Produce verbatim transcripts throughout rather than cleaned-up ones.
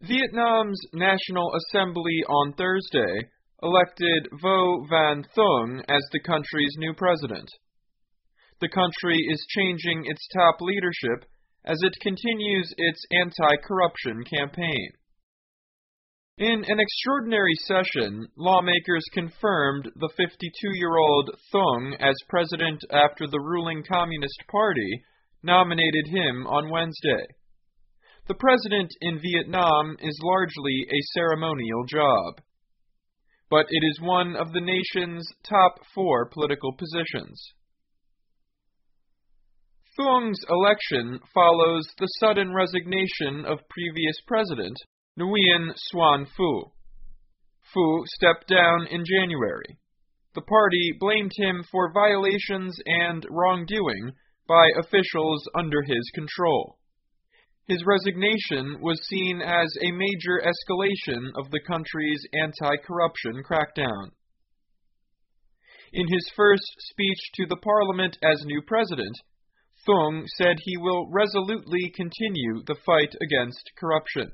Vietnam's National Assembly on Thursday elected Vo Van Thuong as the country's new president. The country is changing its top leadership as it continues its anti-corruption campaign. In an extraordinary session, lawmakers confirmed the fifty-two-year-old Thuong as president after the ruling Communist Party nominated him on Wednesday. The president in Vietnam is largely a ceremonial job, but it is one of the nation's top four political positions. Thuong's election follows the sudden resignation of previous president Nguyen Xuan Phu. Phu stepped down in January. The party blamed him for violations and wrongdoing by officials under his control. His resignation was seen as a major escalation of the country's anti-corruption crackdown. In his first speech to the parliament as new president, Thuong said he will resolutely continue the fight against corruption.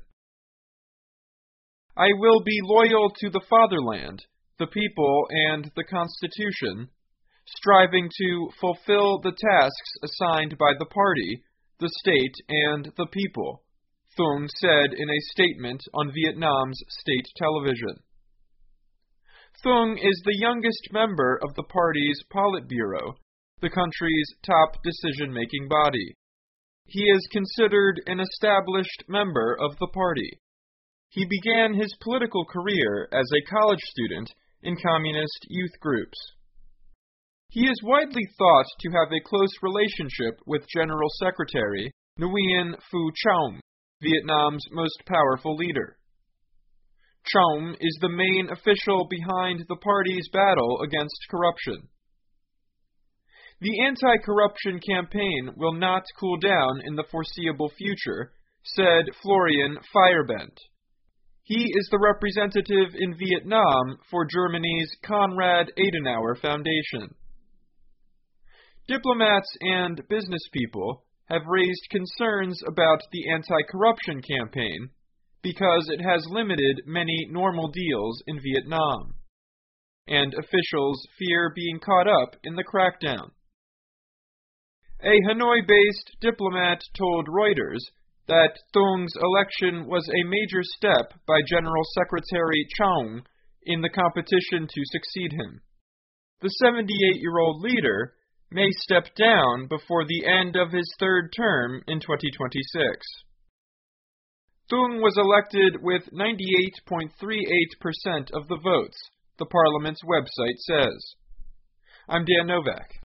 "I will be loyal to the fatherland, the people, and the Constitution, striving to fulfill the tasks assigned by the party, the state, and the people," Thuong said in a statement on Vietnam's state television. Thuong is the youngest member of the party's Politburo, the country's top decision-making body. He is considered an established member of the party. He began his political career as a college student in communist youth groups. He is widely thought to have a close relationship with General Secretary Nguyen Phu Trong, Vietnam's most powerful leader. Trong is the main official behind the party's battle against corruption. The anti-corruption campaign will not cool down in the foreseeable future, said Florian Feyerabend. He is the representative in Vietnam for Germany's Konrad Adenauer Foundation. Diplomats and business people have raised concerns about the anti-corruption campaign because it has limited many normal deals in Vietnam, and officials fear being caught up in the crackdown. A Hanoi-based diplomat told Reuters that Thuong's election was a major step by General Secretary Trong in the competition to succeed him. The seventy-eight-year-old leader may step down before the end of his third term in twenty twenty-six. Thuong was elected with ninety-eight point three eight percent of the votes, the parliament's website says. I'm Dan Novak.